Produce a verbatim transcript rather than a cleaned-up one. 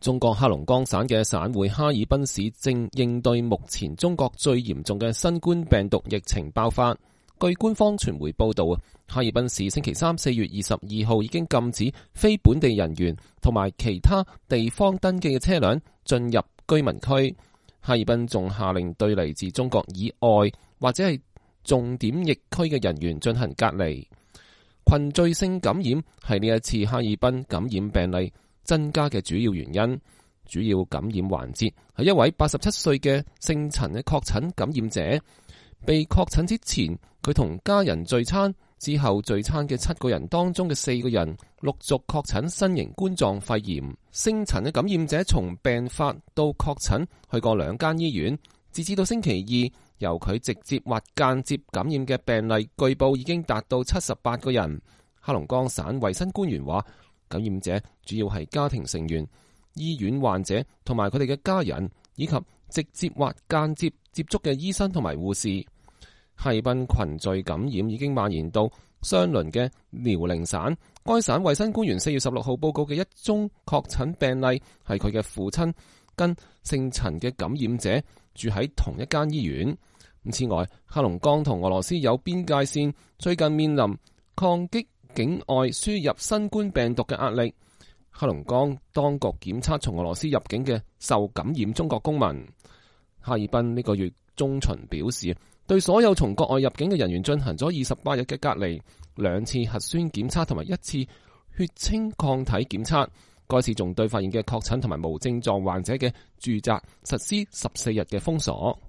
中國黑龍江省嘅省會哈爾濱市正應對目前中國最嚴重嘅新冠病毒疫情爆發。據官方傳媒報道，哈爾濱市星期三四月二十二號已經禁止非本地人員同埋其他地方登記嘅車輛進入居民區。哈爾濱仲下令對嚟自中國以外或者係重點疫區嘅人員進行隔離。群聚性感染係呢一次哈爾濱感染病例增加嘅主要原因。主要感染環節係一位八十七歲嘅姓陳嘅確診感染者。被確診之前，佢同家人聚餐，之後聚餐嘅七個人當中嘅四個人陸續確診新型冠狀肺炎。姓陳嘅感染者從病發到確診去過兩間醫院，截至到星期二，由佢直接或間接感染嘅病例據報已經達到七十八個人。黑龍江省衛生官員話，感染者主要係家庭成員、醫院患者同埋佢哋嘅家人，以及直接或間接接觸嘅醫生同埋護士。哈爾濱群聚感染已經蔓延到相鄰嘅遼寧省。該省衛生官員四月十六號報告嘅一宗確診病例係佢嘅父親跟姓陳嘅感染者住喺同一間醫院。此外，黑龍江同俄羅斯有邊界線，最近面臨抗擊境外輸入新冠病毒嘅壓力。黑龍江當局檢測從俄羅斯入境嘅受感染中國公民。哈爾濱呢個月中旬表示，對所有從國外入境嘅人員進行咗二十八日嘅隔離，兩次核酸檢測同埋一次血清抗體檢測。該次仲對發現嘅確診同埋無症狀患者嘅住宅實施十四日嘅封鎖。